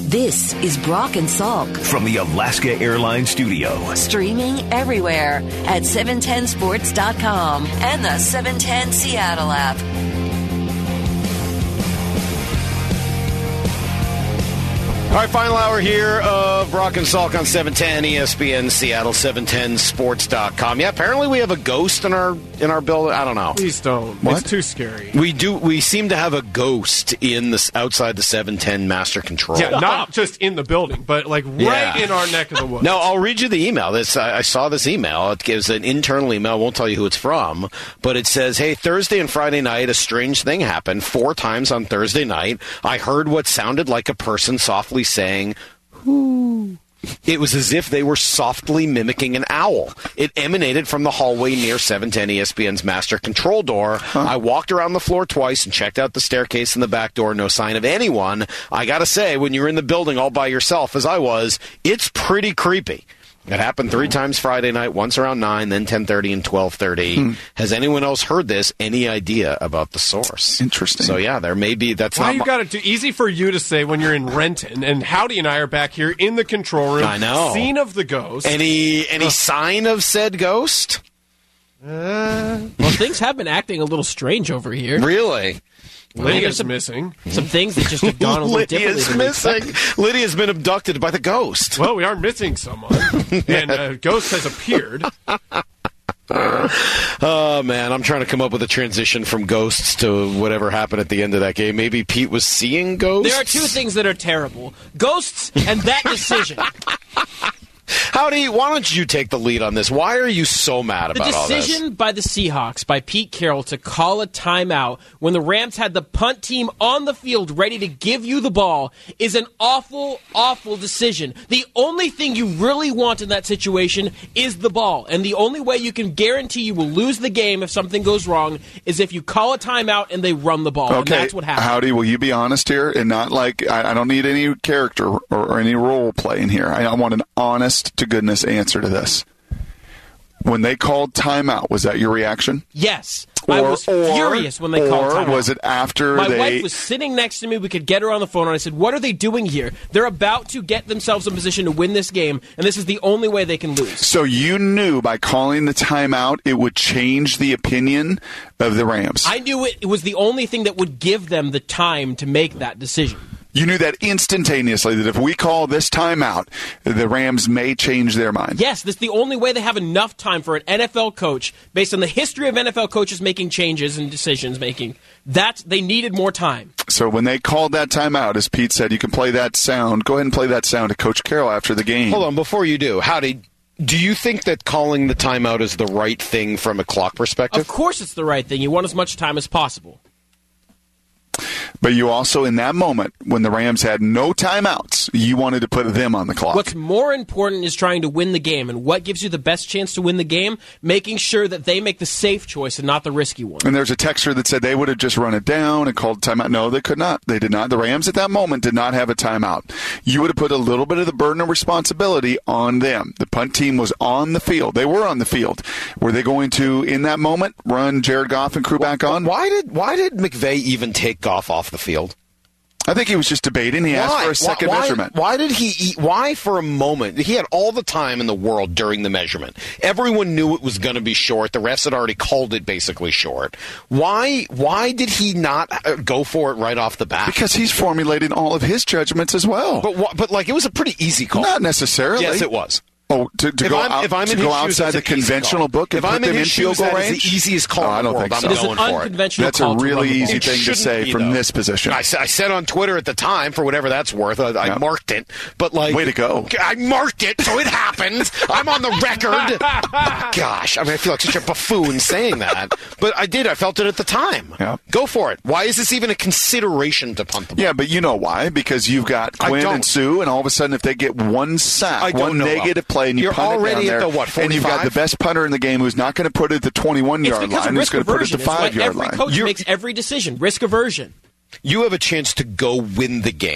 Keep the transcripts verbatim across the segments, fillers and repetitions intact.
This is Brock and Salk from the Alaska Airlines studio. Streaming everywhere at seven ten sports dot com and the seven ten Seattle app. All right, final hour here of Brock and Salk on seven ten E S P N Seattle, seven ten sports dot com. Yeah, apparently we have a ghost in our in our building. I don't know. Please don't. What? It's too scary. We do. We seem to have a ghost in the outside the seven ten master control. Yeah, not just in the building, but like right Yeah. in our neck of the woods. No, I'll read you the email. This I, I saw this email. It gives an internal email. I won't tell you who it's from, but it says, "Hey, Thursday and Friday night, a strange thing happened. Four times on Thursday night, I heard what sounded like a person softly saying." Ooh. It was as if they were softly mimicking an owl. It emanated from the hallway near seven ten E S P N's master control door. Huh. I walked around the floor twice and checked out the staircase and the back door. No sign of anyone. I gotta say, when you're in the building all by yourself, as I was, it's pretty creepy. It happened three times Friday night, once around nine, then ten thirty and twelve thirty. Hmm. Has anyone else heard this? Any idea about the source? Interesting. So, yeah, there may be. That's Why not you got it too easy for you to say when you're in Renton, and Howdy and I are back here in the control room. I know. Scene of the ghost. Any any uh. sign of said ghost? Uh, well, things have been acting a little strange over here. Really? Lydia's some, missing. Some things that just have gone a little differently. Lydia's missing. Lydia's been abducted by the ghost. Well, we are missing someone, and a ghost has appeared. Oh, man, I'm trying to come up with a transition from ghosts to whatever happened at the end of that game. Maybe Pete was seeing ghosts? There are two things that are terrible. Ghosts and that decision. Howdy, why don't you take the lead on this? Why are you so mad about all this? The decision by the Seahawks, by Pete Carroll, to call a timeout when the Rams had the punt team on the field ready to give you the ball is an awful, awful decision. The only thing you really want in that situation is the ball. And the only way you can guarantee you will lose the game if something goes wrong is if you call a timeout and they run the ball. Okay. And that's what happened. Howdy, will you be honest here and not like, I, I don't need any character or, or any role play in here. I, I want an honest to goodness answer to this. When they called timeout, was that your reaction? Yes. Or, I was or, furious when they or called timeout. Or was it after My they... wife was sitting next to me. We could get her on the phone, and I said, what are they doing here? They're about to get themselves in position to win this game, and this is the only way they can lose. So you knew by calling the timeout it would change the opinion of the Rams? I knew it, it was the only thing that would give them the time to make that decision. You knew that instantaneously, that if we call this timeout, the Rams may change their mind. Yes, this is the only way they have enough time for an N F L coach, based on the history of N F L coaches making changes and decisions making. That they needed more time. So when they called that timeout, as Pete said, you can play that sound. Go ahead and play that sound to Coach Carroll after the game. Hold on, before you do, Howdy, do you think that calling the timeout is the right thing from a clock perspective? Of course it's the right thing. You want as much time as possible. But you also, in that moment, when the Rams had no timeouts, you wanted to put them on the clock. What's more important is trying to win the game. And what gives you the best chance to win the game? Making sure that they make the safe choice and not the risky one. And there's a texter that said they would have just run it down and called timeout. No, they could not. They did not. The Rams at that moment did not have a timeout. You would have put a little bit of the burden of responsibility on them. The punt team was on the field. They were on the field. Were they going to, in that moment, run Jared Goff and crew back on? Why did Why did McVay even take Goff off the field? I think he was just debating. He why? asked for a second why, measurement. Why did he eat? Why for a moment? He had all the time in the world during the measurement. Everyone knew it was going to be short. The refs had already called it basically short. Why Why did he not go for it right off the bat? Because he's formulating all of his judgments as well. But but like it was a pretty easy call. Not necessarily. Yes, it was. Oh, to, to if go, I'm, out, if I'm to in go his outside shoes, the conventional book and if put I'm in them in his field shoes, goal that range? is the easiest call oh, in I don't the world. think so. I'm It is going an for unconventional it. That's call a really to easy It thing to say be, from though. this position. I, I said on Twitter at the time, for whatever that's worth, I, I yeah. marked it. But like, way to go! I marked it, so it happened. I'm on the record. Gosh, I mean, I feel like such a buffoon saying that, but I did. I felt it at the time. Yeah. Go for it. Why is this even a consideration to punt the ball? Yeah, but you know why? Because you've got Quinn and Sue, and all of a sudden, if they get one sack, one negative play, and you You're punt it down already there, at the what? and you've got the best punter in the game who's not going to put it at the twenty-one yard line, who's going to put it at the five yard line. Every coach You're, makes every decision. Risk aversion. You have a chance to go win the game.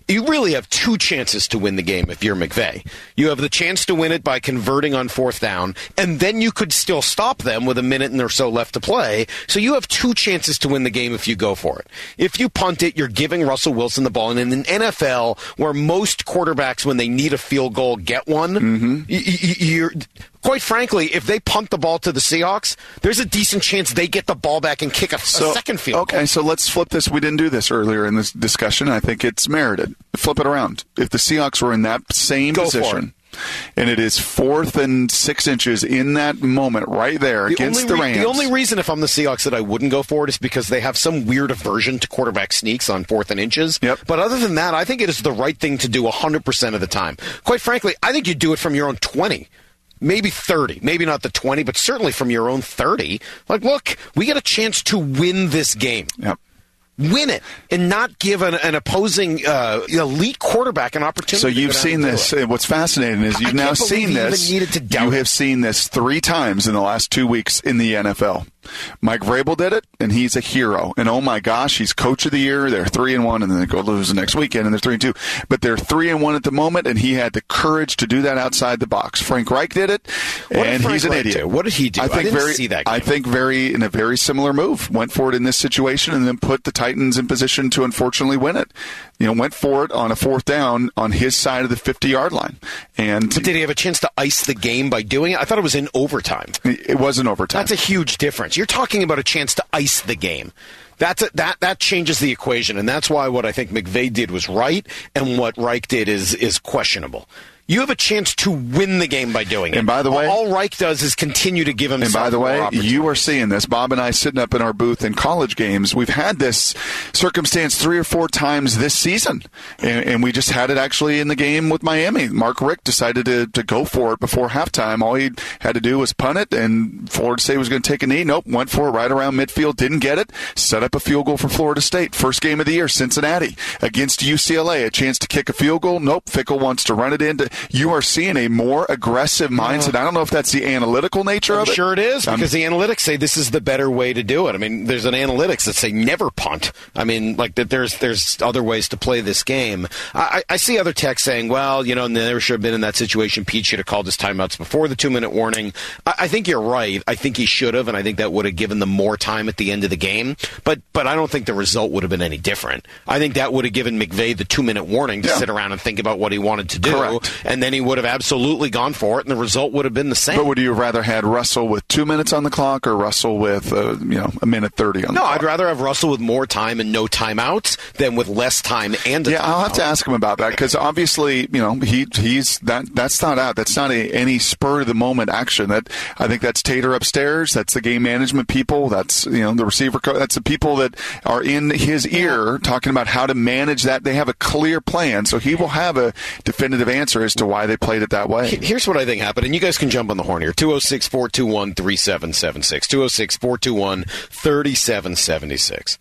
you really have two chances to win the game if you're McVay. You have the chance to win it by converting on fourth down, and then you could still stop them with a minute or so left to play. So you have two chances to win the game if you go for it. If you punt it, you're giving Russell Wilson the ball. And in an N F L where most quarterbacks, when they need a field goal, get one, mm-hmm. y- y- you're... Quite frankly, if they punt the ball to the Seahawks, there's a decent chance they get the ball back and kick a, so, a second field Okay, goal. so let's flip this. We didn't do this earlier in this discussion. I think it's merited. Flip it around. If the Seahawks were in that same Go position, and it is fourth and six inches in that moment right there the against only the re- Rams. The only reason if I'm the Seahawks that I wouldn't go for it is because they have some weird aversion to quarterback sneaks on fourth and inches. Yep. But other than that, I think it is the right thing to do one hundred percent of the time. Quite frankly, I think you do it from your own twenty. Maybe thirty, maybe not the twenty, but certainly from your own thirty. Like, look, we get a chance to win this game. Yep. Win it and not give an, an opposing uh, elite quarterback an opportunity. So you've seen this. It. What's fascinating is you've I now can't seen believe this. You, even needed to doubt you it. have seen this three times in the last two weeks in the N F L. Mike Vrabel did it, and he's a hero. And oh my gosh, he's coach of the year. They're three and one, and then they go lose the next weekend, and they're three and two. But they're three and one at the moment, and he had the courage to do that outside the box. Frank Reich did it, what and did he's an Reich idiot. Do? What did he do? I think I didn't very. see that game. I think very in a very similar move. Went for it in this situation, and then put the Titans in position to unfortunately win it. You know, went for it on a fourth down on his side of the fifty-yard line. And but did he have a chance to ice the game by doing it? I thought it was in overtime. It wasn't overtime. That's a huge difference. You're talking about a chance to ice the game. That's a, that that changes the equation, and that's why what I think McVay did was right, and what Reich did is is questionable. You have a chance to win the game by doing it. And by the way, all Reich does is continue to give himself. And by the more way, you are seeing this. Bob and I sitting up in our booth in college games. We've had this circumstance three or four times this season, and, and we just had it actually in the game with Miami. Mark Richt decided to, to go for it before halftime. All he had to do was punt it, and Florida State was going to take a knee. Nope, went for it right around midfield, didn't get it. Set up a field goal for Florida State. First game of the year, Cincinnati against U C L A. A chance to kick a field goal. Nope, Fickle wants to run it into. You are seeing a more aggressive mindset. I don't know if that's the analytical nature I'm of it. Sure it is, because um, the analytics say this is the better way to do it. I mean, there's an analytics that say never punt. I mean, like that. There's there's other ways to play this game. I, I see other texts saying, well, you know, never should have been in that situation. Pete should have called his timeouts before the two minute warning. I, I think you're right. I think he should have, and I think that would have given them more time at the end of the game. But but I don't think the result would have been any different. I think that would have given McVay the two minute warning to yeah. sit around and think about what he wanted to do, Correct. and then he would have absolutely absolutely gone for it, and the result would have been the same. But would you have rather had Russell with two minutes on the clock or Russell with uh, you know a minute thirty on the no, clock? No, I'd rather have Russell with more time and no timeouts than with less time and a yeah. timeout. I'll have to ask him about that because obviously you know he he's that that's not out. That's not a, any spur of the moment action. That I think that's Tater upstairs. That's the game management people. That's you know the receiver. Co- that's the people that are in his ear talking about how to manage that. They have a clear plan, so he will have a definitive answer as to why they played it that way. Here's what I think happened, and you guys can jump on the horn here. two oh six, four two one, three seven seven six. two oh six, four two one, three seven seven six.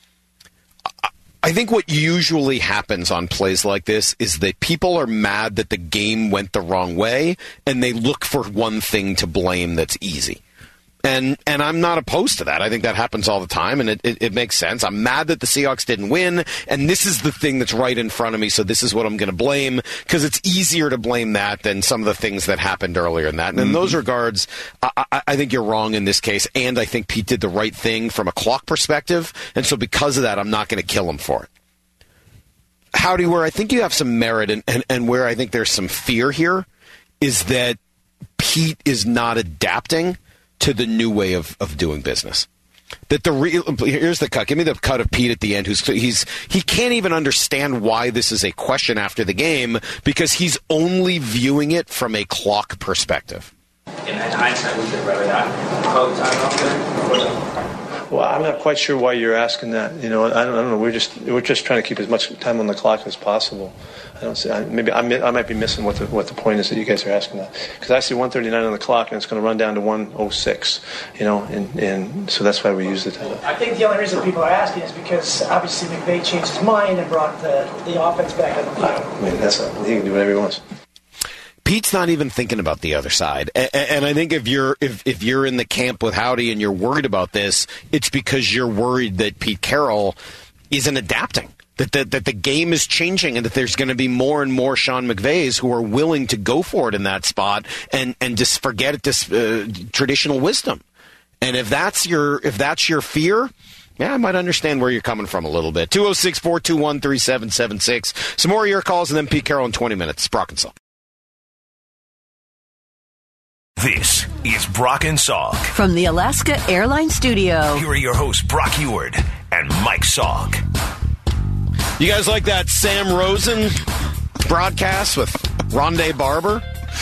I think what usually happens on plays like this is that people are mad that the game went the wrong way, and they look for one thing to blame that's easy. And and I'm not opposed to that. I think that happens all the time, and it, it, it makes sense. I'm mad that the Seahawks didn't win, and this is the thing that's right in front of me, so this is what I'm going to blame, because it's easier to blame that than some of the things that happened earlier in that. And in mm-hmm. those regards, I, I, I think you're wrong in this case, and I think Pete did the right thing from a clock perspective, and so because of that, I'm not going to kill him for it. Howdy, where I think you have some merit, and, and, and where I think there's some fear here, is that Pete is not adapting to the new way of, of doing business. That the real here's the cut. Give me the cut of Pete at the end. Who's he's he can't even understand why this is a question after the game because he's only viewing it from a clock perspective. In hindsight, we could rather not call the timeout there. Well, I'm not quite sure why you're asking that. You know, I don't, I don't know. We're just we're just trying to keep as much time on the clock as possible. I don't see. I, maybe I, I might be missing what the what the point is that you guys are asking that, because I see one thirty-nine on the clock and it's going to run down to one oh six. You know, and, and so that's why we use the time. I think the only reason people are asking is because obviously McVay changed his mind and brought the the offense back on the field. I mean, that's a, he can do whatever he wants. Pete's not even thinking about the other side, and, and I think if you're if, if you're in the camp with Howdy and you're worried about this, it's because you're worried that Pete Carroll isn't adapting. that the, that the game is changing and that there's going to be more and more Sean McVays who are willing to go for it in that spot and, and just forget this uh, traditional wisdom. And if that's your if that's your fear, yeah, I might understand where you're coming from a little bit. two oh six, four two one, three seven seven six. Some more of your calls and then Pete Carroll in twenty minutes. Brock and Salk. This is Brock and Salk. From the Alaska Airlines Studio. Here are your hosts, Brock Heward and Mike Salk. You guys like that Sam Rosen broadcast with Rondé Barber?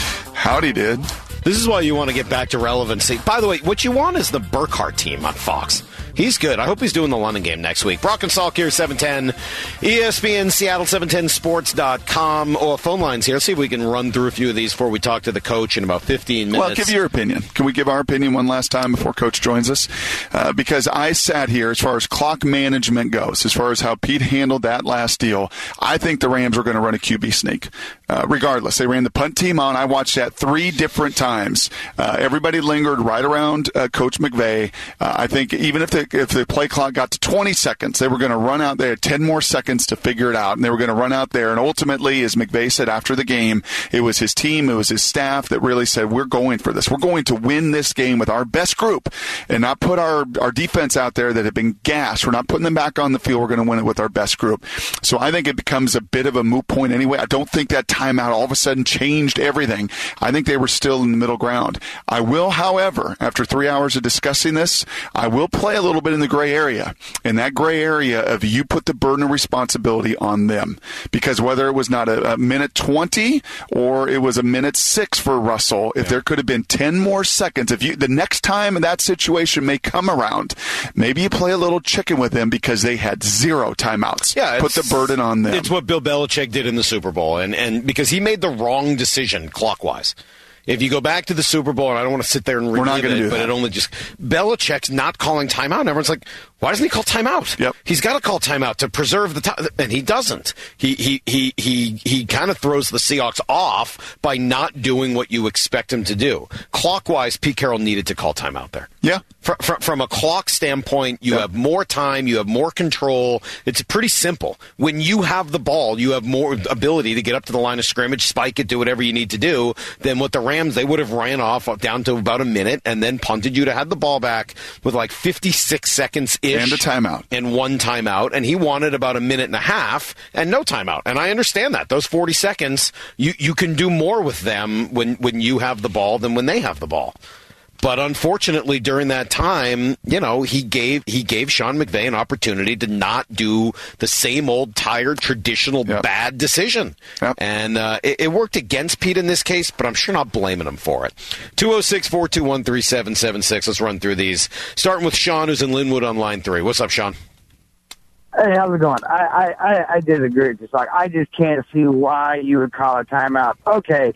Howdy did. This is why you want to get back to relevancy. By the way, what you want is the Burkhardt team on Fox. He's good. I hope he's doing the London game next week. Brock and Salk here, seven ten E S P N, Seattle, seven ten sports dot com. Oh, phone lines here. Let's see if we can run through a few of these before we talk to the coach in about fifteen minutes. Well, give your opinion. Can we give our opinion one last time before Coach joins us? Uh, because I sat here, as far as clock management goes, as far as how Pete handled that last deal, I think the Rams were going to run a Q B sneak. Uh, regardless, they ran the punt team on. I watched that three different times. Uh, everybody lingered right around uh, Coach McVay. Uh, I think even if the if the play clock got to twenty seconds, they were going to run out there ten more seconds to figure it out, and they were going to run out there. And ultimately, as McVay said after the game, it was his team, it was his staff that really said, we're going for this. We're going to win this game with our best group and not put our, our defense out there that had been gassed. We're not putting them back on the field. We're going to win it with our best group. So I think it becomes a bit of a moot point anyway. I don't think that timeout all of a sudden changed everything. I think they were still in the middle ground. I will, however, after three hours of discussing this, I will play a little bit in the gray area. And that gray area of you put the burden of responsibility on them. Because whether it was not a, a minute twenty or it was a minute six for Russell, if there could have been ten more seconds, if you the next time that situation may come around, maybe you play a little chicken with them because they had zero timeouts. Yeah, put the burden on them. It's what Bill Belichick did in the Super Bowl, and, and because he made the wrong decision clockwise. If you go back to the Super Bowl, and I don't want to sit there and relive We're not it, gonna do but that. it only just Belichick's not calling timeout, and everyone's like, why doesn't he call timeout? Yep. He's got to call timeout to preserve the time, and he doesn't. He he he he he kind of throws the Seahawks off by not doing what you expect him to do. Clockwise, Pete Carroll needed to call timeout there. Yeah. From, from, from a clock standpoint, you Yep. have more time, you have more control. It's pretty simple. When you have the ball, you have more ability to get up to the line of scrimmage, spike it, do whatever you need to do, than what the Rams, they would have ran off down to about a minute and then punted you to have the ball back with like fifty-six seconds-ish. And a timeout. And one timeout. And he wanted about a minute and a half and no timeout. And I understand that. Those forty seconds, you, you can do more with them when, when you have the ball than when they have the ball. But unfortunately, during that time, you know, he gave he gave Sean McVay an opportunity to not do the same old, tired, traditional Yep. bad decision. Yep. And uh, it, it worked against Pete in this case, but I'm sure not blaming him for it. two oh six, four two one, three seven seven six. Let's run through these. Starting with Sean, who's in Linwood on line three. What's up, Sean? Hey, how's it going? I, I, I did agree with you. Like, I just can't see why you would call a timeout. Okay,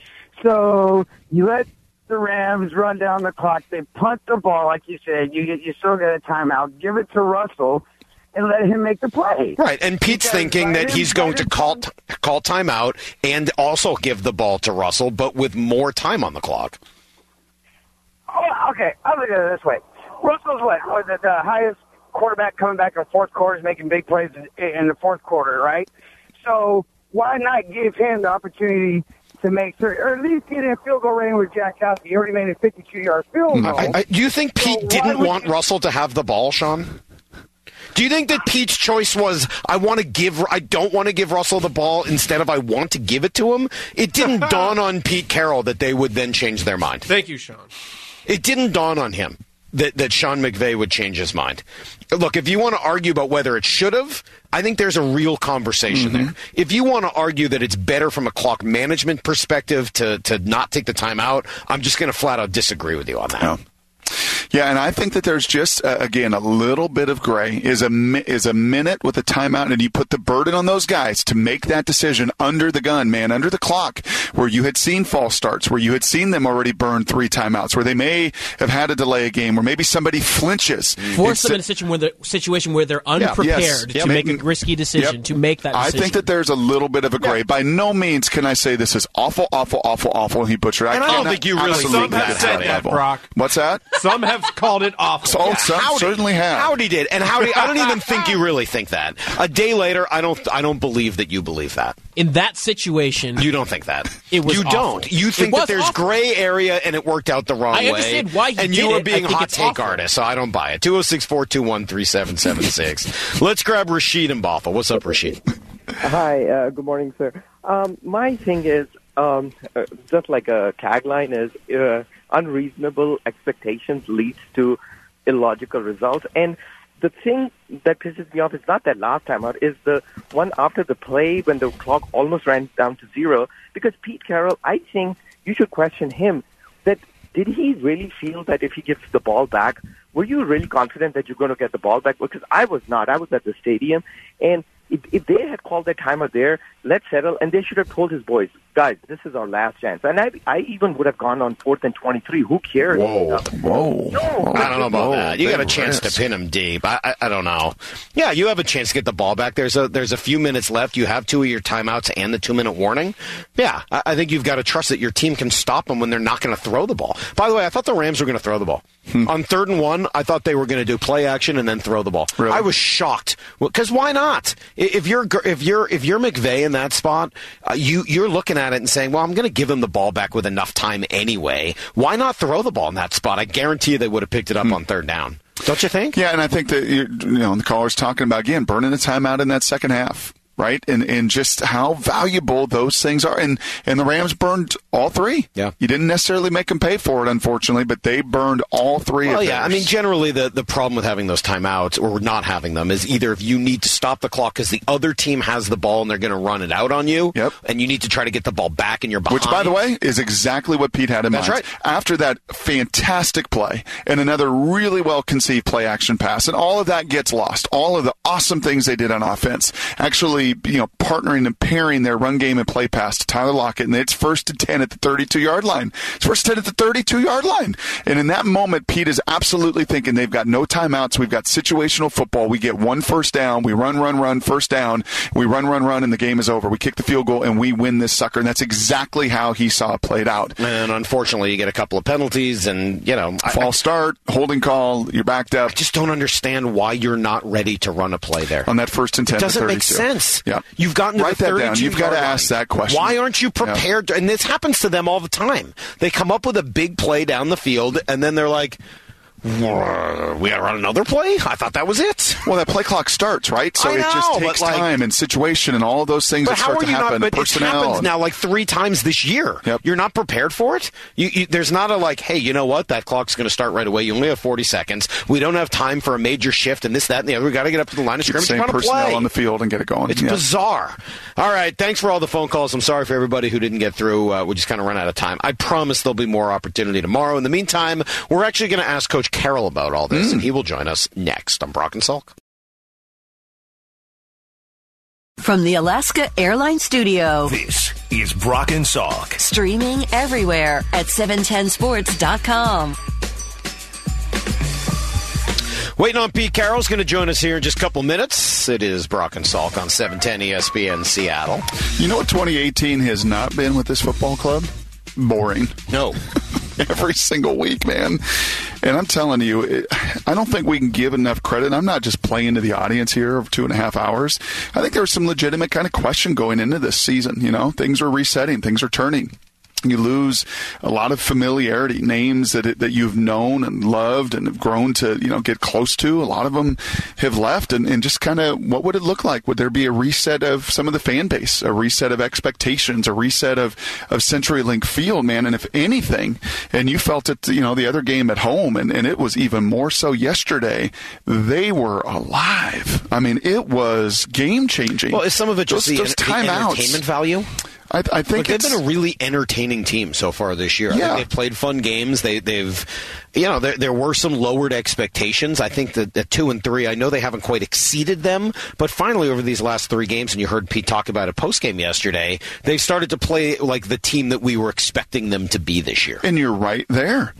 so you let the Rams run down the clock. They punt the ball, like you said. You you still get a timeout. Give it to Russell and let him make the play. Right, and Pete's Because thinking that Biden- he's going to Biden- call t- call timeout and also give the ball to Russell, but with more time on the clock. Oh, okay, I'll look at it this way. Russell's what? Was it the highest quarterback coming back in the fourth quarter, is making big plays in in the fourth quarter, right? So why not give him the opportunity to make sure, or at least get in a field goal range with Jack Kowski? He already made a fifty-two yard field goal. I, I, do you think Pete So why didn't would want you- Russell to have the ball, Sean? Do you think that Pete's choice was, I want to give, I don't want to give Russell the ball instead of I want to give it to him? It didn't dawn on Pete Carroll that they would then change their mind. Thank you, Sean. It didn't dawn on him that, that Sean McVay would change his mind. Look, if you want to argue about whether it should have, I think there's a real conversation Mm-hmm. there. If you want to argue that it's better from a clock management perspective to, to not take the time out, I'm just going to flat out disagree with you on that. No. Yeah, and I think that there's just, uh, again, a little bit of gray. Is a mi- is a minute with a timeout, and you put the burden on those guys to make that decision under the gun, man, under the clock, where you had seen false starts, where you had seen them already burn three timeouts, where they may have had to delay a game, where maybe somebody flinches. Force It's- them in a situation where they're, situation where they're Yeah, unprepared yes. to Yep. make a Make- risky decision, Yep. to make that I decision. think that there's a little bit of a gray. By no means can I say this is awful, awful, awful, awful. He butchered. And I don't cannot think you really absolutely Some have get said that that, level. Brock. What's that? Some have Rams called it awful. So, Yeah, some Howdy. certainly have. Howdy did, and Howdy. I don't even think you really think that. A day later, I don't. I don't believe that you believe that. In that situation, You don't think that. It was You awful. don't. You It think was that there's awful. gray area and it worked out the wrong I way. understand why he and did you were it. being I think hot it's take awful. artist, so I don't buy it. two oh six, four two one, three seven seven six. Let's grab Rashid in Bothell. What's up, Rashid? Hi, uh, good morning, sir. Um, my thing is, um, uh, just like a tagline is, uh, unreasonable expectations leads to illogical results. And the thing that pisses me off is not that last time out, is the one after the play when the clock almost ran down to zero. Because Pete Carroll, I think you should question him that did he really feel that if he gives the ball back, were you really confident that you're going to get the ball back? Because I was not. I was at the stadium, and if, if they had called that timeout there, let's settle, and they should have told his boys, guys, this is our last chance. And I, I even would have gone on fourth and twenty-three. Who cares? Whoa, whoa. No, I don't know about Whoa, that. You got a big chance risk. to pin him deep. I, I I don't know. Yeah, you have a chance to get the ball back. There's a there's a few minutes left. You have two of your timeouts and the two minute warning. Yeah, I, I think you've got to trust that your team can stop them when they're not going to throw the ball. By the way, I thought the Rams were going to throw the ball Hmm. on third and one. I thought they were going to do play action and then throw the ball. Really? I was shocked because why not? I- If you're if you're if you're McVay in that spot, uh, you you're looking at it and saying, well, I'm going to give him the ball back with enough time anyway. Why not throw the ball in that spot? I guarantee you they would have picked it up Hmm. on third down. Don't you think? Yeah, and I think that you you know the caller's talking about again burning a timeout in that second half, right? And and just how valuable those things are. And and the Rams burned all three. Yeah, you didn't necessarily make them pay for it, unfortunately, but they burned all three. Well, of yeah. I theirs. mean, generally, the, the problem with having those timeouts or not having them is either if you need to stop the clock because the other team has the ball and they're going to run it out on you, Yep. and you need to try to get the ball back and you're behind. Which, by the way, is exactly what Pete had in That's mind. right. After that fantastic play and another really well-conceived play-action pass, and all of that gets lost. All of the awesome things they did on offense, actually, you know, partnering and pairing their run game and play pass to Tyler Lockett, and it's first and ten at the thirty-two-yard line. It's first and ten at the thirty-two-yard line. And in that moment, Pete is absolutely thinking they've got no timeouts. We've got situational football. We get one first down. We run, run, run, first down. We run, run, run, and the game is over. We kick the field goal, and we win this sucker. And that's exactly how he saw it played out. And unfortunately, you get a couple of penalties, and you know, False I, start, holding call, you're backed up. I just don't understand why you're not ready to run a play there. On that first and ten It to doesn't make thirty-two. sense. Yeah. You've gotten to Write the that down. You've got to thirty-two-yard ask line. that question. Why aren't you prepared? To, and this happens to them all the time. They come up with a big play down the field, and then they're like, we got to run another play? I thought that was it. Well, that play clock starts, right? So I it just know, takes but, like- time and situation and all of those things But that how start are to you happen. not? But it personnel. happens now like three times this year. Yep. You're not prepared for it. You, you, there's not a like, hey, you know what? That clock's going to start right away. You only have forty seconds. We don't have time for a major shift and this, that, and the other. We got to get up to the line of scrimmage. Same and personnel play. on the field and get it going. It's Yeah. bizarre. All right. Thanks for all the phone calls. I'm sorry for everybody who didn't get through. Uh, we just kind of run out of time. I promise there'll be more opportunity tomorrow. In the meantime, we're actually going to ask Coach Carroll about all this, Mm. and he will join us next on Brock and Salk. From the Alaska Airlines Studio. This is Brock and Salk. Streaming everywhere at seven ten sports dot com. Waiting on Pete Carroll's going to join us here in just a couple minutes. It is Brock and Salk on seven ten E S P N Seattle. You know what twenty eighteen has not been with this football club? Boring. No. Every single week, man. And I'm telling you, it, I don't think we can give enough credit. I'm not just playing to the audience here of two and a half hours. I think there was some legitimate kind of question going into this season. You know, things are resetting, things are turning. You lose a lot of familiarity, names that it, that you've known and loved and have grown to, you know, get close to. A lot of them have left, and, and just kind of what would it look like? Would there be a reset of some of the fan base, a reset of expectations, a reset of, of CenturyLink Field, man? And if anything, and you felt it, you know, the other game at home, and, and it was even more so yesterday, they were alive. I mean, it was game changing. Well, is some of it just those, the, those en- the timeouts. entertainment value? I, I think Look, it's, they've been a really entertaining team so far this year. I Yeah. think they've played fun games. They, they've, you know, there, there were some lowered expectations. I think that at two and three, I know they haven't quite exceeded them, but finally over these last three games, and you heard Pete talk about it post game yesterday, they've started to play like the team that we were expecting them to be this year. And you're right there. Yeah.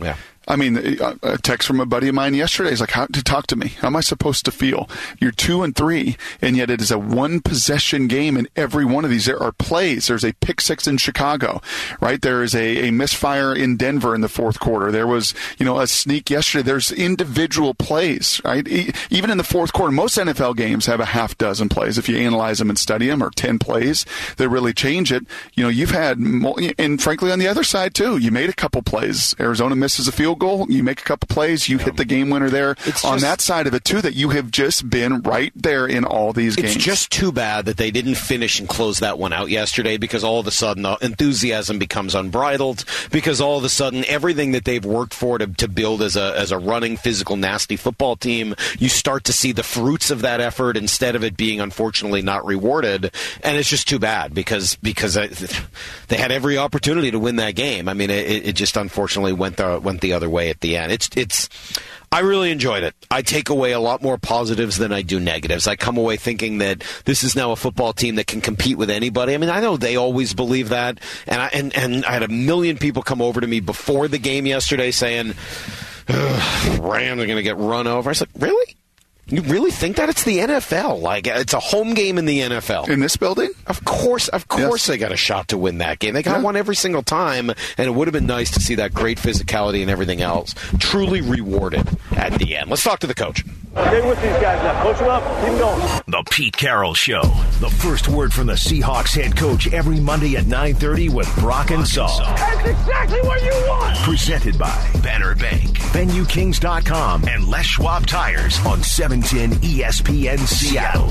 I mean, a text from a buddy of mine yesterday is like, how to talk to me? How am I supposed to feel? You're two and three, and yet it is a one-possession game in every one of these. There are plays. There's a pick six in Chicago, right? There is a, a misfire in Denver in the fourth quarter. There was, you know, a sneak yesterday. There's individual plays, right? E- even in the fourth quarter, most N F L games have a half dozen plays. If you analyze them and study them, or ten plays that really change it. You know, you've had, and frankly, on the other side, too, you made a couple plays. Arizona misses a field goal, you make a couple plays, you hit the game winner there. It's on just, that side of it, too, that you have just been right there in all these games. It's just too bad that they didn't finish and close that one out yesterday, because all of a sudden the enthusiasm becomes unbridled, because all of a sudden everything that they've worked for to, to build as a as a running, physical, nasty football team, you start to see the fruits of that effort instead of it being, unfortunately, not rewarded. And it's just too bad, because because I, they had every opportunity to win that game. I mean, it, it just unfortunately went the, went the other way at the end. It's it's. I really enjoyed it. I take away a lot more positives than I do negatives. I come away thinking that this is now a football team that can compete with anybody. I mean, I know they always believe that, and I, and, and I had a million people come over to me before the game yesterday saying, Rams are going to get run over. I said, really? You really think that? It's the N F L. Like, it's a home game in the N F L. In this building? Of course, of course yes. They got a shot to win that game. They got yeah. one every single time, and it would have been nice to see that great physicality and everything else truly rewarded at the end. Let's talk to the coach. Stay with these guys now. Coach them up. Keep them going. The Pete Carroll Show. The first word from the Seahawks head coach every Monday at nine thirty with Brock and Saul. That's exactly what you want. Presented by Banner Bank, Venue Kings dot com, and Les Schwab Tires on seven ten E S P N Seattle.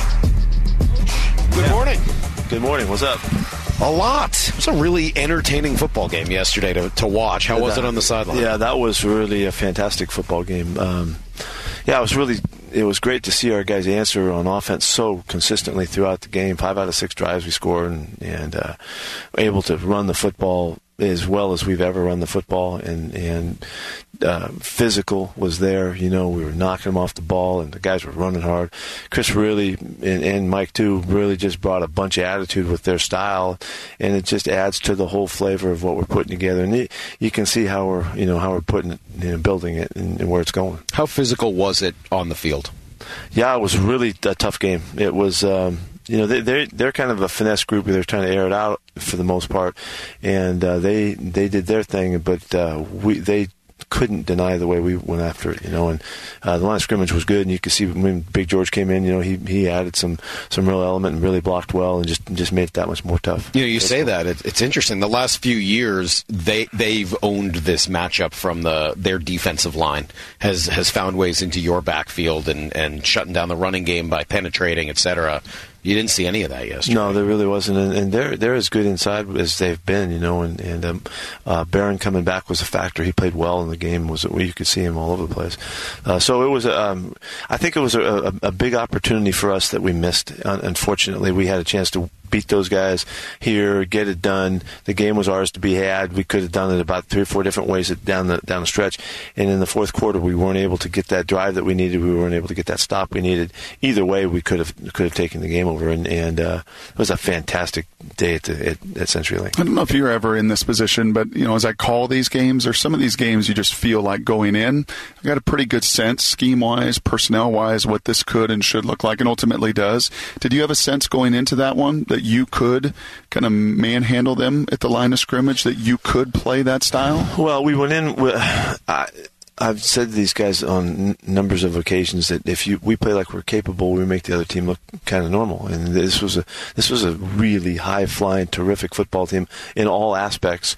Good morning. Good morning. What's up? A lot. It was a really entertaining football game yesterday to, to watch. How was that, it on the sideline? Yeah, that was really a fantastic football game. Um, yeah, it was really it was great to see our guys answer on offense so consistently throughout the game. Five out of six drives we scored, and, and uh, able to run the football as well as we've ever run the football, and and uh, physical was there. You know, we were knocking them off the ball, and the guys were running hard. Chris really, and, and Mike too, really just brought a bunch of attitude with their style, and it just adds to the whole flavor of what we're putting together. And it, you can see how we're, you know, how we're putting it, you know, building it, and, and where it's going. How physical was it on the field? Yeah, it was really a tough game. It was. Um, You know, they, they're they're kind of a finesse group. They're trying to air it out for the most part, and uh, they they did their thing. But uh, we they couldn't deny the way we went after it. You know, and uh, the line of scrimmage was good, and you could see when Big George came in. You know, he he added some, some real element and really blocked well, and just just made it that much more tough. You know, you say that it, it's interesting. The last few years, they they've owned this matchup from the their defensive line has has found ways into your backfield and and shutting down the running game by penetrating, et cetera. You didn't see any of that yesterday. No, there really wasn't, and, and they're they're as good inside as they've been, you know. And and um, uh, Barron coming back was a factor. He played well in the game. Was you could see him all over the place. Uh, so it was. Um, I think it was a, a, a big opportunity for us that we missed. Unfortunately, we had a chance to beat those guys here, get it done. The game was ours to be had. We could have done it about three or four different ways down the down the stretch. And in the fourth quarter, we weren't able to get that drive that we needed. We weren't able to get that stop we needed. Either way, we could have could have taken the game over. And, and uh, it was a fantastic day at, the, at, at CenturyLink. I don't know if you're ever in this position, but you know, as I call these games, or some of these games, you just feel like going in. I got a pretty good sense, scheme-wise, personnel-wise, what this could and should look like, and ultimately does. Did you have a sense going into that one that you could kind of manhandle them at the line of scrimmage, that you could play that style? Well, we went in with, I, I've said to these guys on n- numbers of occasions that if you we play like we're capable, we make the other team look kind of normal. And this was a this was a really high-flying, terrific football team in all aspects.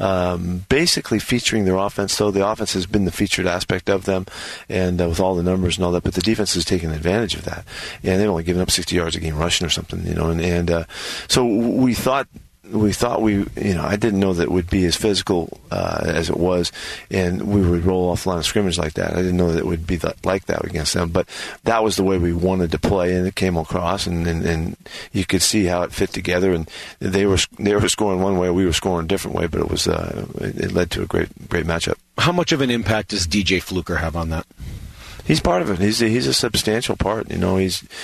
Um, basically featuring their offense, though the offense has been the featured aspect of them, and uh, with all the numbers and all that. But the defense has taken advantage of that, and they've only given up sixty yards a game rushing or something, you know. And, and uh, so we thought. We thought we, you know, I didn't know that it would be as physical uh, as it was, and we would roll off the line of scrimmage like that. I didn't know that it would be that, like that against them, but that was the way we wanted to play, and it came across, and, and, and you could see how it fit together. And they were they were scoring one way, we were scoring a different way, but it was uh, it, it led to a great great matchup. How much of an impact does D J Fluker have on that? He's part of it. He's a, he's a substantial part. You know, he's.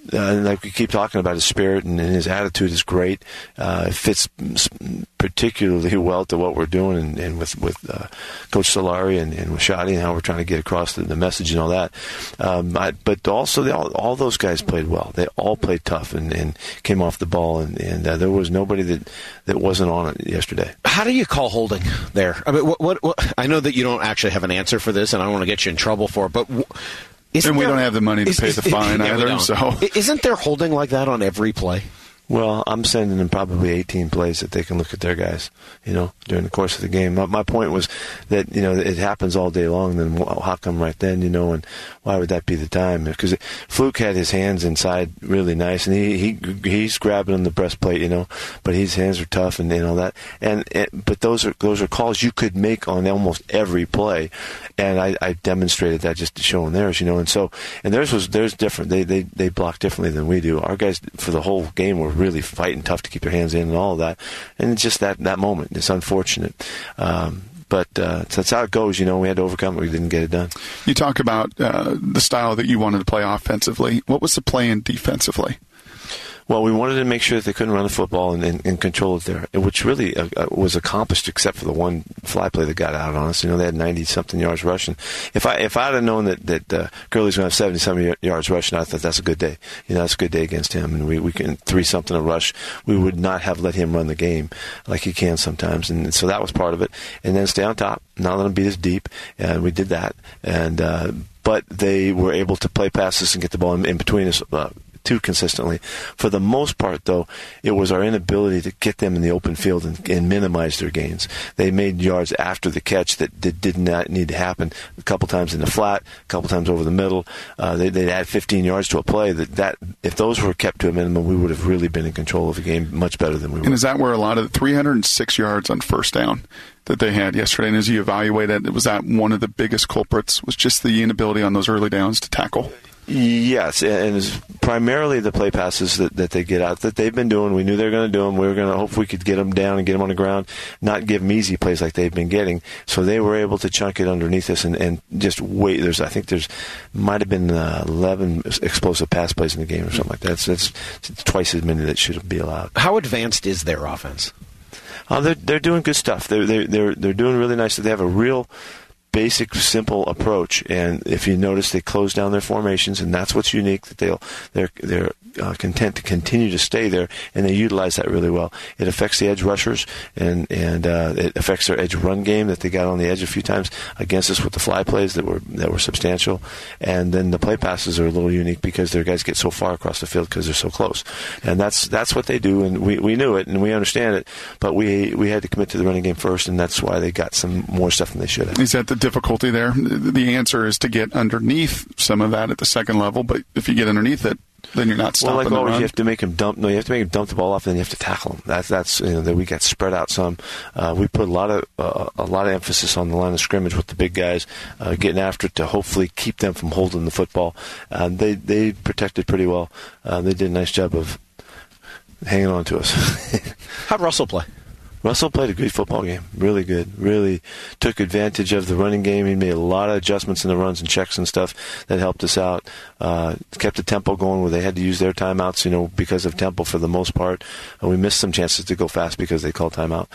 uh, like we keep talking about, his spirit and, and his attitude is great. Uh, it fits particularly well to what we're doing, and, and with with uh, Coach Solari and, and with Shadi and how we're trying to get across the, the message and all that. Um, I, but also, they all, all those guys played well. They all played tough and, and came off the ball, and, and uh, there was nobody that, that wasn't on it yesterday. How do you call holding there? I mean, what, what, what, I know that you don't actually have an answer for this, and I don't want to get you in trouble for it, but. Isn't and we there, don't have the money to is, pay is, the fine yeah, either. So isn't there holding like that on every play? Well, I'm sending them probably eighteen plays that they can look at their guys, you know, during the course of the game. My, my point was that, you know, it happens all day long. Then how come right then, you know, and why would that be the time? Because Fluke had his hands inside really nice, and he, he he's grabbing on the breastplate, you know, but his hands are tough and, and all that. And, and but those are those are calls you could make on almost every play, and I, I demonstrated that just to show theirs, you know. And so and theirs was theirs different. They they they block differently than we do. Our guys for the whole game were really fighting tough to keep their hands in and all of that, and it's just that that moment. It's unfortunate, um, but uh, that's how it goes. You know, we had to overcome it. We didn't get it done. You talk about uh, the style that you wanted to play offensively. What was the plan defensively? Well, we wanted to make sure that they couldn't run the football and, and, and control it there, which really uh, was accomplished except for the one fly play that got out on us. You know, they had ninety-something yards rushing. If I if I had known that that uh, Gurley's going to have seventy-something yards rushing, I thought that's a good day. You know, that's a good day against him, and we, we can three-something a rush. We would not have let him run the game like he can sometimes, and so that was part of it. And then stay on top, not let him beat us deep, and we did that. And uh, but they were able to play passes and get the ball in, in between us. Uh, too consistently. For the most part, though, it was our inability to get them in the open field and, and minimize their gains. They made yards after the catch that, that did not need to happen. A couple times in the flat, a couple times over the middle. Uh, they, they'd add fifteen yards to a play. That, that if those were kept to a minimum, we would have really been in control of the game much better than we were. And is that where a lot of the three hundred six yards on first down that they had yesterday, and as you evaluate it, was that one of the biggest culprits, was just the inability on those early downs to tackle? Yes, and it's primarily the play passes that, that they get out that they've been doing. We knew they were going to do them. We were going to hope we could get them down and get them on the ground, not give them easy plays like they've been getting. So they were able to chunk it underneath us and, and just wait. There's, I think there's might have been uh, eleven explosive pass plays in the game or something like that. So that's it's twice as many that should be allowed. How advanced is their offense? Uh, they're they're doing good stuff. They're they're they're they're doing really nice. They have a real basic, simple approach, and if you notice, they close down their formations, and that's what's unique. That they'll they're they're uh, content to continue to stay there, and they utilize that really well. It affects the edge rushers, and and uh, it affects their edge run game that they got on the edge a few times against us with the fly plays that were that were substantial, and then the play passes are a little unique because their guys get so far across the field because they're so close, and that's that's what they do, and we, we knew it and we understand it, but we we had to commit to the running game first, and that's why they got some more stuff than they should have. Is that the difficulty there? The answer is to get underneath some of that at the second level, but if you get underneath it, then you're not stopping well, like the always, run. you have to make him dump. No, you have to make him dump the ball off, and then you have to tackle him. That's that's you know that we got spread out some. Uh, we put a lot of uh, a lot of emphasis on the line of scrimmage with the big guys, uh, getting after it to hopefully keep them from holding the football. Uh, they they protected pretty well. Uh, they did a nice job of hanging on to us. How'd Russell play? Russell played a good football game, really good. Really took advantage of the running game. He made a lot of adjustments in the runs and checks and stuff that helped us out. Uh, kept the tempo going where they had to use their timeouts, you know, because of tempo for the most part. Uh, we missed some chances to go fast because they called timeout.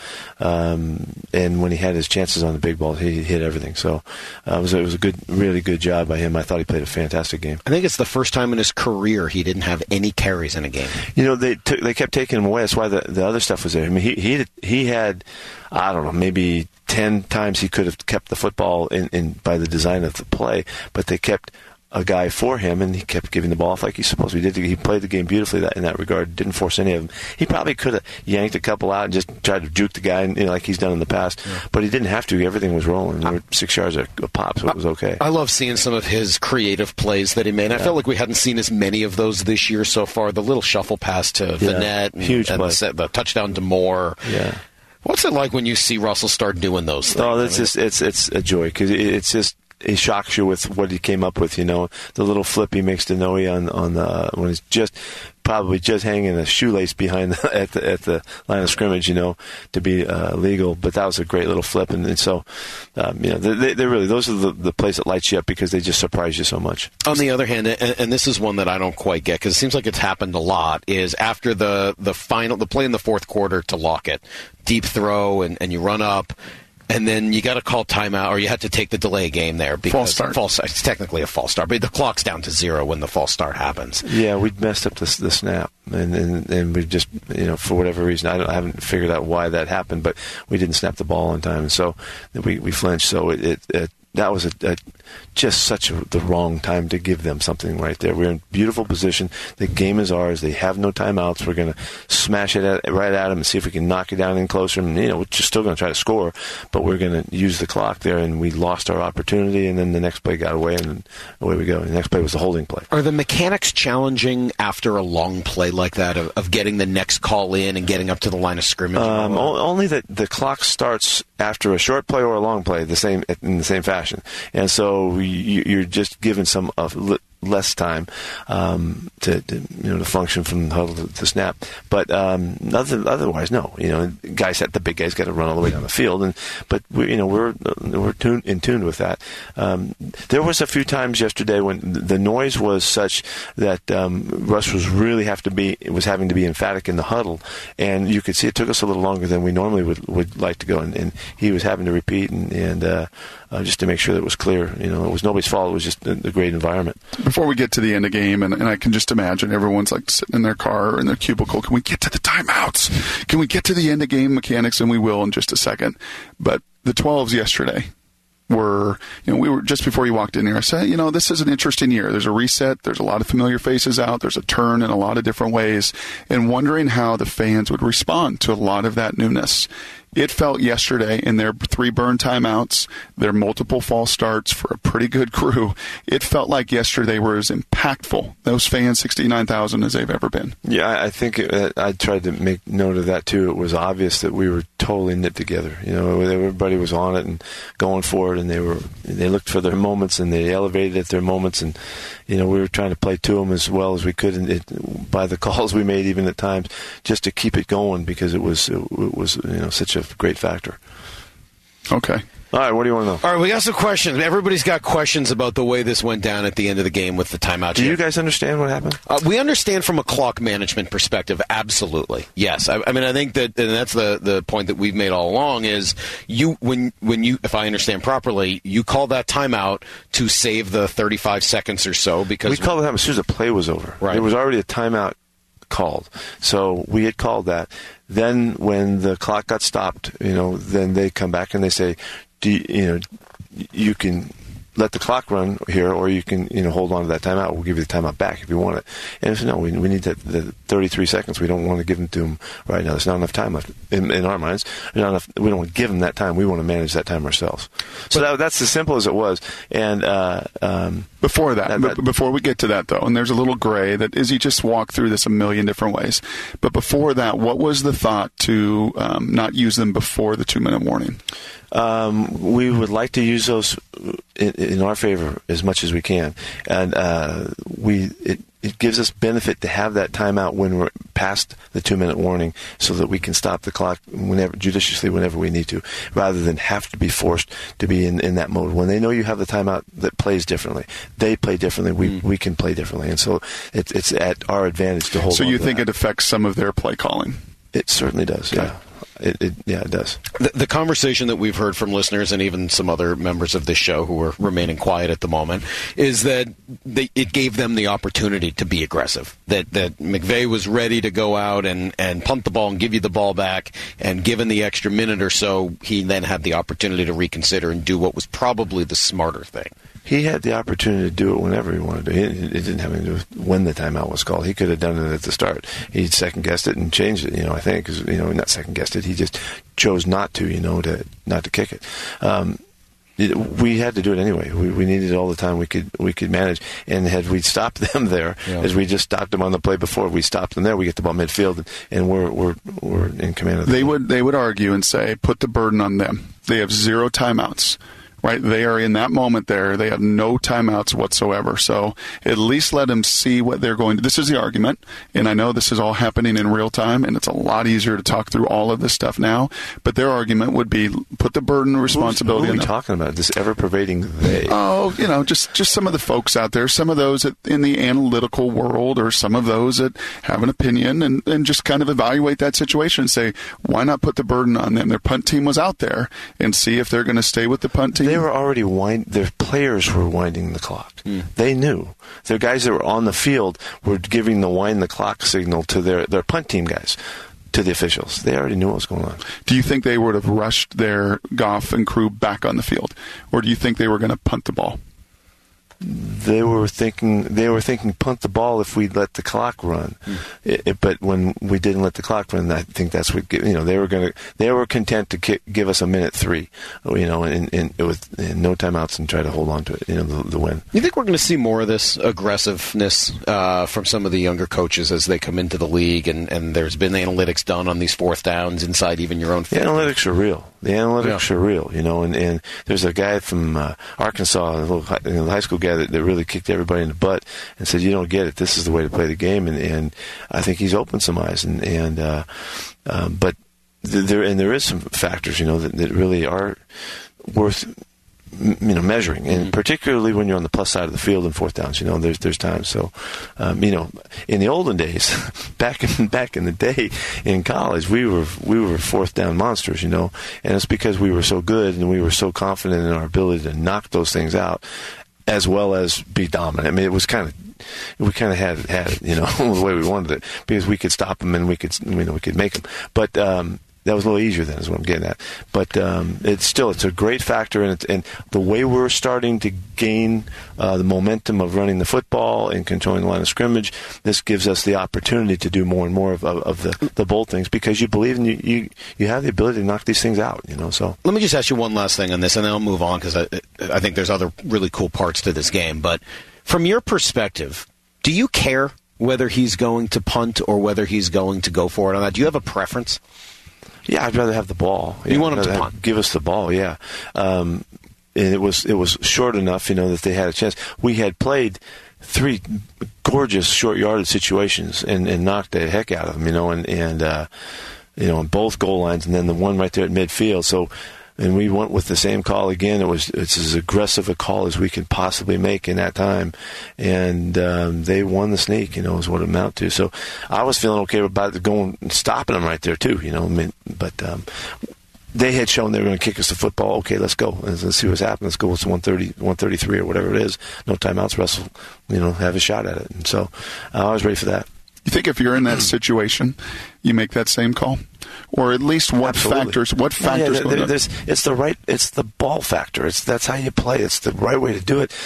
Um, and when he had his chances on the big ball, he hit everything. So uh, it was it was a good, really good job by him. I thought he played a fantastic game. I think it's the first time in his career he didn't have any carries in a game. You know, they took, they kept taking him away. That's why the the other stuff was there. I mean, he he he He had, I don't know, maybe ten times he could have kept the football in, in by the design of the play, but they kept a guy for him, and he kept giving the ball off like he's supposed to. He did. He played the game beautifully that, in that regard. Didn't force any of them. He probably could have yanked a couple out and just tried to juke the guy, you know, like he's done in the past. Yeah. But he didn't have to. Everything was rolling. They were six yards a, a pop, so it was okay. I love seeing some of his creative plays that he made. Yeah. I felt like we hadn't seen as many of those this year so far. The little shuffle pass to yeah. Vanette, and, huge and play. The, the touchdown to Moore. Yeah. What's it like when you see Russell start doing those things? Oh, it's just it's it's a joy because it's just he shocks you with what he came up with. You know, the little flip he makes to Noe on on the when he's just probably just hanging a shoelace behind the, at the at the line of scrimmage, you know, to be uh, legal. But that was a great little flip, and, and so um, you know, they they really those are the, the plays that light you up because they just surprise you so much. On the other hand, and, and this is one that I don't quite get because it seems like it's happened a lot. Is after the the final the play in the fourth quarter to lock it, deep throw, and, and you run up. And then you got to call timeout, or you had to take the delay game there because false start. False, it's technically a false start, but the clock's down to zero when the false start happens. Yeah, we messed up the, the snap, and, and and we just, you know, for whatever reason, I, don't, I haven't figured out why that happened, but we didn't snap the ball on time, and so we we flinched. So it, it, it that was a, a just such a, the wrong time to give them something right there. We're in beautiful position. The game is ours. They have no timeouts. We're going to smash it at, right at them and see if we can knock it down in closer. And, you know, we're just still going to try to score, but we're going to use the clock there, and we lost our opportunity, and then the next play got away, and away we go. The next play was the holding play. Are the mechanics challenging after a long play like that of, of getting the next call in and getting up to the line of scrimmage? Um, only that the clock starts after a short play or a long play the same in the same fashion. And so you, you're just given some uh, less time um, to, to you know to function from huddle to, to snap. But um, other, otherwise, no. You know, guys at the big guys got to run all the way down the field, and but we, you know we're we're tuned, in tune with that. Um, there was a few times yesterday when the noise was such that um, Russ was really have to be was having to be emphatic in the huddle, and you could see it took us a little longer than we normally would, would like to go, and, and he was having to repeat and, and uh, uh, just to make sure that it was clear. You know, it was nobody's fault. It was just a, a great environment. Before we get to the end of the game, and, and I can just imagine everyone's like sitting in their car or in their cubicle, can we get to the timeouts? Can we get to the end of game mechanics? And we will in just a second. But the twelves yesterday were, you know, we were just before you walked in here, I said, you know, this is an interesting year. There's a reset. There's a lot of familiar faces out. There's a turn in a lot of different ways, and wondering how the fans would respond to a lot of that newness. It felt yesterday in their three burn timeouts, their multiple false starts for a pretty good crew, it felt like yesterday were as impactful, those fans, sixty-nine thousand, as they've ever been. Yeah, I think it, I tried to make note of that, too. It was obvious that we were totally knit together. You know, everybody was on it and going for it, and they were they looked for their moments, and they elevated at their moments, and, you know, we were trying to play to them as well as we could, and it, by the calls we made even at times, just to keep it going because it was, it was you know, such a great factor. Okay. All right, what do you want to know? All right, we got some questions. Everybody's got questions about the way this went down at the end of the game with the timeout. Do you guys understand what happened? Uh, we understand from a clock management perspective, absolutely. Yes. I, I mean, I think that, and that's the, the point that we've made all along, is you when when you, if I understand properly, you call that timeout to save the thirty-five seconds or so because we called it as soon as the play was over. Right. There was already a timeout called, so we had called that. Then when the clock got stopped, you know, then they come back and they say, do you, you know, you can let the clock run here, or you can, you know, hold on to that timeout. We'll give you the timeout back if you want it. And I said, no, we, we need that, the thirty-three seconds. We don't want to give them to them right now. There's not enough time left in, in our minds. There's not enough, we don't want to give them that time. We want to manage that time ourselves. So that, that's as simple as it was. And uh, um, before that, that, that, b- before we get to that, though, and there's a little gray that Izzy just walked through this a million different ways. But before that, what was the thought to um, not use them before the two-minute warning? Um, we would like to use those in, in our favor as much as we can, and uh, we it, it gives us benefit to have that timeout when we're past the two-minute warning, so that we can stop the clock whenever judiciously whenever we need to, rather than have to be forced to be in, in that mode. When they know you have the timeout that plays differently, they play differently. We mm. we can play differently, and so it, it's at our advantage to hold. So on you to think that. It affects some of their play calling? It certainly does. Okay. Yeah. It, it, yeah, it does. The, the conversation that we've heard from listeners and even some other members of this show who are remaining quiet at the moment is that they, it gave them the opportunity to be aggressive. That that McVay was ready to go out and, and punt the ball and give you the ball back, and given the extra minute or so, he then had the opportunity to reconsider and do what was probably the smarter thing. He had the opportunity to do it whenever he wanted to. It didn't have anything to do with when the timeout was called. He could have done it at the start. He second-guessed it and changed it, you know, I think. Cause, you know, not second-guessed it. He just chose not to, you know, to not to kick it. Um, it we had to do it anyway. We, we needed it all the time we could we could manage. And had we stopped them there, yeah. as we just stopped them on the play before, we stopped them there, we get the ball midfield, and, and we're, we're, we're in command of the They game. would, they would argue and say, put the burden on them. They have zero timeouts. right? They are in that moment there. They have no timeouts whatsoever. So at least let them see what they're going to. This is the argument, and I know this is all happening in real time, and it's a lot easier to talk through all of this stuff now. But their argument would be put the burden of responsibility. Who are we on them. talking about? This ever-pervading they? Oh, you know, just just some of the folks out there, some of those that in the analytical world, or some of those that have an opinion, and, and just kind of evaluate that situation and say, why not put the burden on them? Their punt team was out there, and see if they're going to stay with the punt team. They were already wind. Their players were winding the clock. Mm. They knew. Their guys that were on the field were giving the wind the clock signal to their, their punt team guys, to the officials. They already knew what was going on. Do you think they would have rushed their Goff and crew back on the field, or do you think they were going to punt the ball? They were thinking. They were thinking punt the ball if we let the clock run. Mm. It, it, but when we didn't let the clock run, I think that's what you know. They were going to. They were content to ki- give us a minute three, you know, and, and with and no timeouts, and try to hold on to it, you know, the, the win. You think we're going to see more of this aggressiveness uh, from some of the younger coaches as they come into the league, and, and there's been analytics done on these fourth downs inside even your own. The analytics are real. The analytics yeah. are real, you know, and, and there's a guy from uh, Arkansas, a little high, you know, high school guy that, that really kicked everybody in the butt and said, you don't get it. This is the way to play the game. And, and I think he's opened some eyes. And, and uh, um, but th- there and there is some factors, you know, that, that really are worth you know measuring, and particularly when you're on the plus side of the field in fourth downs, you know, there's there's times. So, um, you know, in the olden days, back in back in the day in college, we were we were fourth down monsters, you know, and it's because we were so good and we were so confident in our ability to knock those things out, as well as be dominant. I mean, it was kind of. We kind of had had it, you know, the way we wanted it, because we could stop them and we could, you know, we could make them. But um, that was a little easier then, is what I'm getting at. But um, it's still, it's a great factor, and, it's, and the way we're starting to gain uh, the momentum of running the football and controlling the line of scrimmage, this gives us the opportunity to do more and more of, of, of the, the bold things, because you believe in you, you, you have the ability to knock these things out, you know. So let me just ask you one last thing on this, and then I'll move on, because I, I think there's other really cool parts to this game. But from your perspective, do you care whether he's going to punt or whether he's going to go for it on that? Do you have a preference? Yeah, I'd rather have the ball. You yeah, want him I'd to have, punt? Give us the ball, yeah. Um, and it was it was short enough, you know, that they had a chance. We had played three gorgeous short yardage situations and, and knocked the heck out of them, you know, and and uh, you know, on both goal lines, and then the one right there at midfield. So. And we went with the same call again. It was it's as aggressive a call as we could possibly make in that time, and um, they won the sneak. You know, is what it amounted to. So I was feeling okay about going and stopping them right there too. You know, I mean, but um, they had shown they were going to kick us the football. Okay, let's go. Let's, let's see what's happening. Let's go with one thirty, one thirty-three or whatever it is. No timeouts. Russell, you know, have a shot at it. And so uh, I was ready for that. You think if you're in that situation, you make that same call? Or at least what Absolutely. factors? What factors? Yeah, there, there's, it's the right. It's the ball factor. It's that's how you play. It's the right way to do it.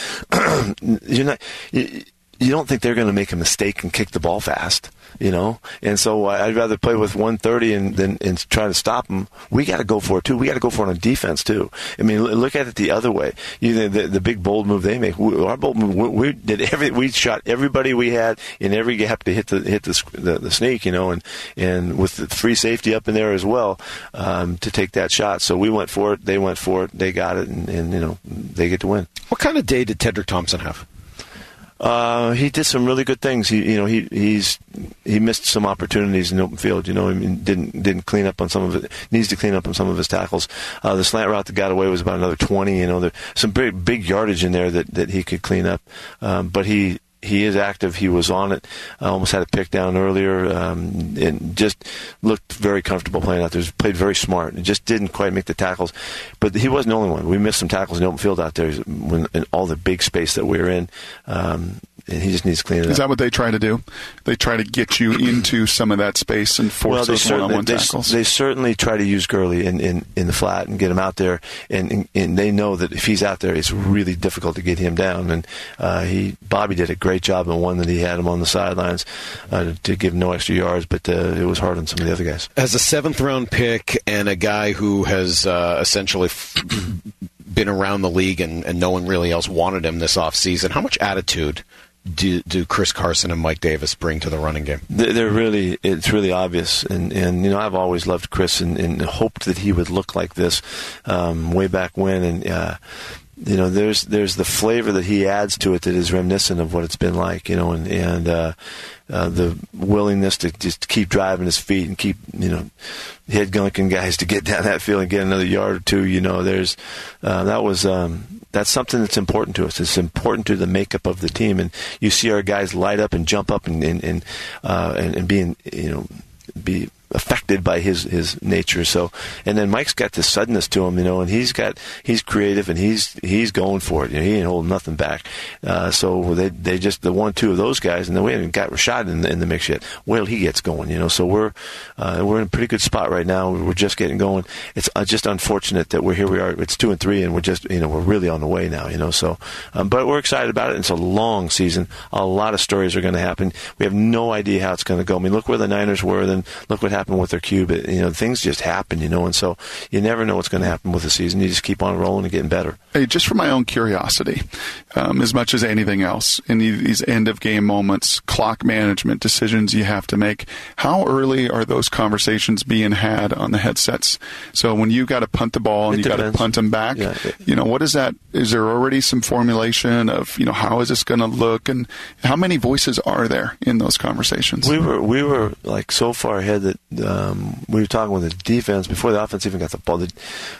You're not. You, you don't think they're going to make a mistake and kick the ball fast, you know? And so I'd rather play with one thirty and than and try to stop them. We got to go for it too. We got to go for it on defense too. I mean, look at it the other way. You know, the, the big bold move they make. We, our bold move. We, we did every. We shot everybody we had in every gap to hit the hit the the, the sneak, you know, and and with the free safety up in there as well um, to take that shot. So we went for it. They went for it. They got it, and, and you know they get to win. What kind of day did Tedrick Thompson have? Uh, he did some really good things. He, you know, he he's he missed some opportunities in the open field. You know, I mean, didn't didn't clean up on some of it. Needs to clean up on some of his tackles. Uh, the slant route that got away was about another twenty. You know, there some big big yardage in there that, that he could clean up. Um, but he. He is active. He was on it. Uh, almost had a pick down earlier, um, and just looked very comfortable playing out there. Played very smart, and just didn't quite make the tackles. But he wasn't the only one. We missed some tackles in the open field out there when, in all the big space that we were in. Um, and he just needs to clean it up. Is that what they try to do? They try to get you into some of that space and force well, those one-on-one they, tackles? They certainly try to use Gurley in, in, in the flat and get him out there. And, and, and they know that if he's out there, it's really difficult to get him down. And uh, he Bobby did a great job in one that he had him on the sidelines uh, to give him no extra yards, but uh, it was hard on some of the other guys. As a seventh-round pick and a guy who has uh, essentially f- been around the league and, and no one really else wanted him this offseason, how much attitude do, do Chris Carson and Mike Davis bring to the running game? They're really, it's really obvious. And, and you know, I've always loved Chris and, and hoped that he would look like this um, way back when. And, uh, you know, there's there's the flavor that he adds to it that is reminiscent of what it's been like, you know, and, and uh, uh, the willingness to just keep driving his feet and keep, you know, head gunking guys to get down that field and get another yard or two, you know, there's, uh, that was, um, that's something that's important to us. It's important to the makeup of the team. And you see our guys light up and jump up and, and, and, uh, and, and being, you know, be affected by his his nature. So, and then Mike's got this suddenness to him, you know, and he's got he's creative and he's he's going for it. You know, he ain't holding nothing back. Uh, so they they just the one two of those guys, and then we haven't got Rashad in the, in the mix yet. Well, he gets going, you know. So we're uh, we're in a pretty good spot right now. We're just getting going. It's uh, just unfortunate that we're here. We are. It's two and three, and we're just you know we're really on the way now, you know. So, um, but we're excited about it. It's a long season. A lot of stories are going to happen. We have no idea how it's going to go. I mean, look where the Niners were, then look what happened with their cube. It, you know, things just happen, you know, and so you never know what's going to happen with the season. You just keep on rolling and getting better. Hey, just for my own curiosity, um, as much as anything else, in these end-of-game moments, clock management decisions you have to make, how early are those conversations being had on the headsets? So when you got to punt the ball and It you got to depends. punt them back, Yeah, it- you know, what is that? Is there already some formulation of, you know, how is this going to look, and how many voices are there in those conversations? We were we were like so far ahead that um, we were talking with the defense before the offense even got the ball. The,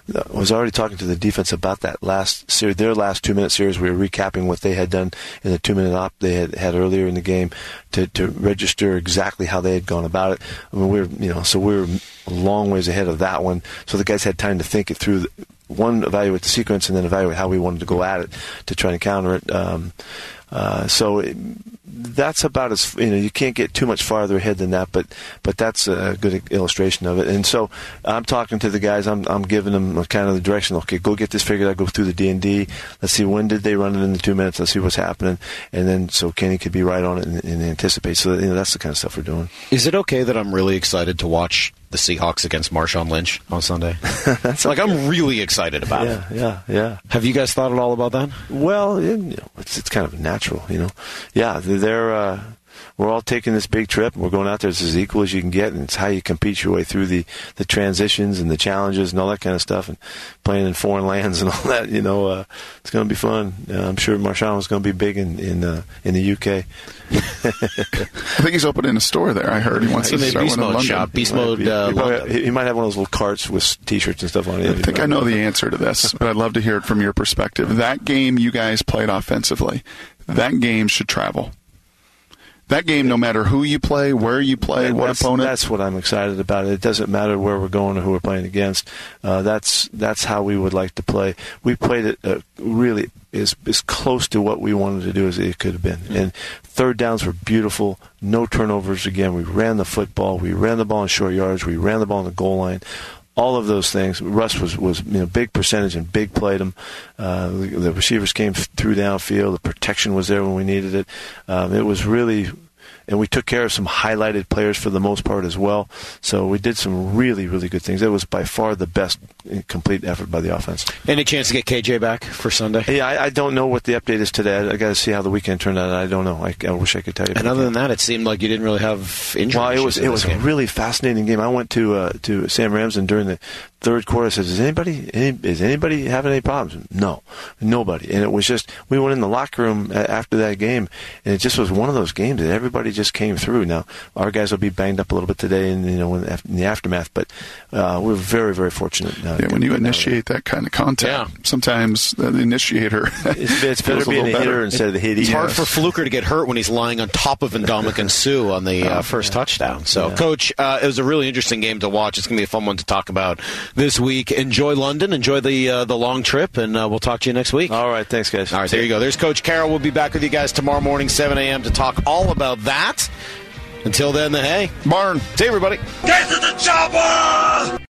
I was already talking to the defense about that last series, their last two minute series. We were recapping what they had done in the two minute op they had had earlier in the game to, to register exactly how they had gone about it. I mean, we were you know so we were a long ways ahead of that one. So the guys had time to think it through. One, evaluate the sequence, and then evaluate how we wanted to go at it to try and counter it. Um, uh, so it, that's about as you know. You can't get too much farther ahead than that, but but that's a good illustration of it. And so I'm talking to the guys. I'm I'm giving them kind of the direction. Okay, go get this figured out. Go through the D and D. Let's see when did they run it in the two minutes. Let's see what's happening, and then so Kenny could be right on it and, and anticipate. So you know that's the kind of stuff we're doing. Is it okay that I'm really excited to watch the Seahawks against Marshawn Lynch on Sunday? That's like I'm really excited about yeah, it. Yeah, yeah. Have you guys thought at all about that? Well, it, you know, it's it's kind of natural, you know. Yeah, they're uh, we're all taking this big trip. And we're going out there. It's as equal as you can get, and it's how you compete your way through the, the transitions and the challenges and all that kind of stuff, and playing in foreign lands and all that. You know, uh, it's going to be fun. Uh, I'm sure Marshawn was going to be big in in, uh, in the U K. I think he's opening a store there. I heard he wants to start one in London. Shop, Beast He might Mode. be- Uh, he, probably- London. he- he might have one of those little carts with T-shirts and stuff on it. I think I know the answer to this, but I'd love to hear it from your perspective. That game you guys played offensively, that game should travel. That game, no matter who you play, where you play, what that's, opponent. That's what I'm excited about. It doesn't matter where we're going or who we're playing against. Uh, that's that's how we would like to play. We played it uh, really as, as close to what we wanted to do as it could have been. And third downs were beautiful. No turnovers again. We ran the football. We ran the ball in short yards. We ran the ball on the goal line. All of those things. Russ was, was you know, big percentage and big played them. Uh, the, the receivers came through downfield. The protection was there when we needed it. Um, it was really, and we took care of some highlighted players for the most part as well. So we did some really, really good things. It was by far the best complete effort by the offense. Any chance to get K J back for Sunday? Yeah, I, I don't know what the update is today. I, I got to see how the weekend turned out. I don't know. I, I wish I could tell you. And other than that, it seemed like you didn't really have injury Well, it issues was in it this was a game. really fascinating game. I went to uh, to Sam Ramsden during the third quarter. I said, "Is anybody any, is anybody having any problems?" No, nobody. And it was just we went in the locker room a- after that game, and it just was one of those games that everybody just came through. Now our guys will be banged up a little bit today, and you know in the, in the aftermath, but uh, we're very very fortunate. Uh, yeah, when you initiate that kind of contact, Yeah. sometimes the initiator. It's, it's better feels a being little a hitter better. instead of the hitting. It's hard for Fluker to get hurt when he's lying on top of Ndamukong Suh on the uh, first touchdown. So, Yeah. Coach, uh, it was a really interesting game to watch. It's going to be a fun one to talk about this week. Enjoy London. Enjoy the uh, the long trip, and uh, we'll talk to you next week. All right, thanks, guys. All right, there you go. There's Coach Carroll. We'll be back with you guys tomorrow morning, seven a.m. to talk all about that. Until then, the hey. Barn. See you, everybody. Get to the chopper!